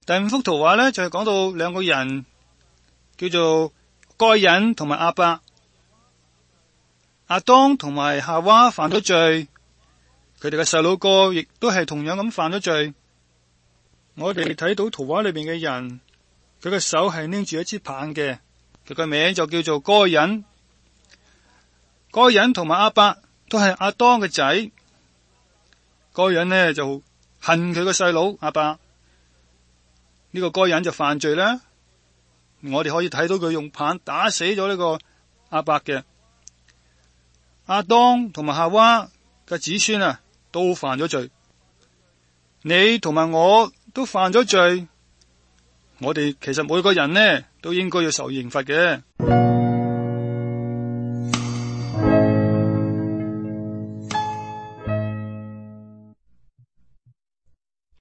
第五幅圖畫呢，就係講到兩個人叫做該隱同埋亞伯。亞當同埋夏娃犯咗罪，佢哋嘅細佬哥亦都係同樣咁犯咗罪。我哋睇到圖畫裏邊嘅人，佢嘅手係拎住一支棒嘅，佢個名就叫做該隱。該隱同埋亞伯都係亞當嘅仔。該隱呢就恨佢個細佬亞伯，呢個該隱就犯罪啦。我哋可以睇到佢用棒打死咗呢個亞伯嘅。亞當同埋夏娃嘅子孫啊，都犯咗罪。你同埋我都犯咗罪，我哋其實每個人呢都應該要受刑罰嘅。